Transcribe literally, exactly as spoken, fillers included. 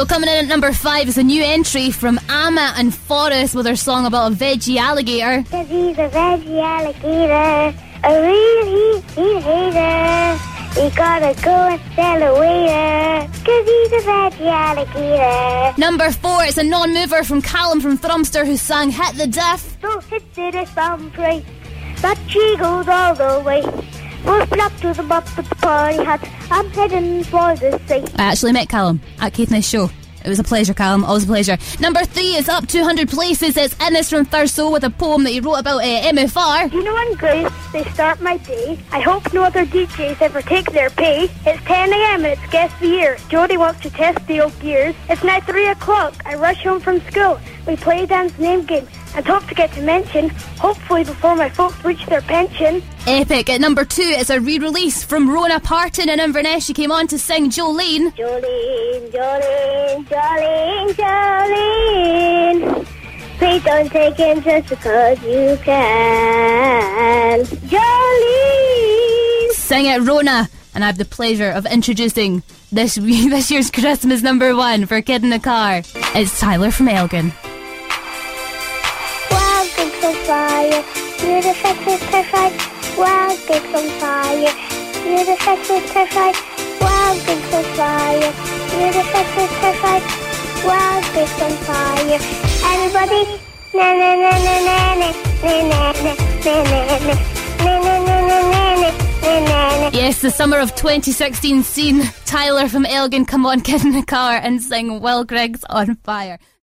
So coming in at number five is a new entry from Amma and Forrest with their song about a veggie alligator. Cause he's a veggie alligator, a real heat, heat hater. We gotta go and sell a waiter, cause he's a veggie alligator. Number four is a non-mover from Callum from Thrumster who sang Hit the Diff. So hit the diff and pray that she goes all the way. We'll flop to the bop with the party hat. I'm heading for the sea. I actually met Callum at Caithness show. It was a pleasure, Callum. Always a pleasure. Number three is up two hundred places. It's Innes from Thurso with a poem that he wrote about uh, M F R. You know, in Grace, they start my day. I hope no other D Js ever take their pay. It's ten a.m. and it's guess the year. Jody wants to test the old gears. It's now three o'clock. I rush home from school. We play dance name game and hope to get to mention, hopefully before my folks reach their pension. Epic. At number two is a re-release from Rona Parton in Inverness. She came on to sing Jolene. Jolene, Jolene, Jolene, Jolene. Please don't take him just because you can. Jolene. Sing it, Rona. And I have the pleasure of introducing this this year's Christmas number one for Kid in the Car. It's Tyler from Elgin. Wild pigs on fire, you're the fastest terrified. Wild pigs on fire, you're the fastest terrified. Wild pigs on fire, you're the fastest terrified. Wild pigs on fire. Everybody, na na na na na na na na na na na na na na na. Yes, the summer of twenty sixteen seen Tyler from Elgin come on Kid in the Car and sing Will Griggs on Fire.